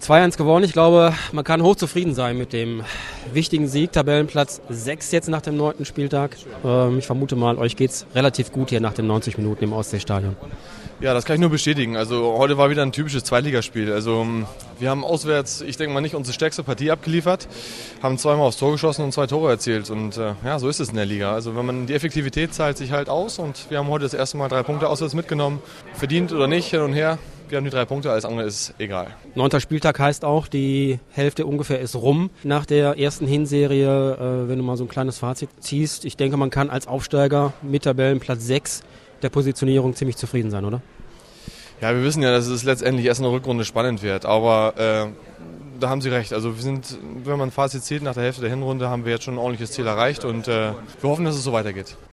2-1 gewonnen. Ich glaube, man kann hochzufrieden sein mit dem wichtigen Sieg. Tabellenplatz 6 jetzt nach dem 9. Spieltag. Ich vermute mal, euch geht's relativ gut hier nach den 90 Minuten im Ostseestadion. Ja, das kann ich nur bestätigen. Also heute war wieder ein typisches Zweitligaspiel. Also wir haben auswärts, ich denke mal, nicht unsere stärkste Partie abgeliefert, haben zweimal aufs Tor geschossen und 2 Tore erzielt. Und ja, so ist es in der Liga. Also wenn man die Effektivität zahlt sich halt aus und wir haben heute das erste Mal 3 Punkte auswärts mitgenommen. Verdient oder nicht, hin und her. Wir haben die 3 Punkte, alles andere ist egal. 9. Spieltag heißt auch, die Hälfte ungefähr ist rum nach der ersten Hinserie. Wenn du mal so ein kleines Fazit ziehst, ich denke, man kann als Aufsteiger mit Tabellenplatz 6 der Positionierung ziemlich zufrieden sein, oder? Ja, wir wissen ja, dass es letztendlich erst in der Rückrunde spannend wird, aber da haben Sie recht. Also wir sind, wenn man ein Fazit zieht, nach der Hälfte der Hinrunde haben wir jetzt schon ein ordentliches Ziel erreicht und wir hoffen, dass es so weitergeht.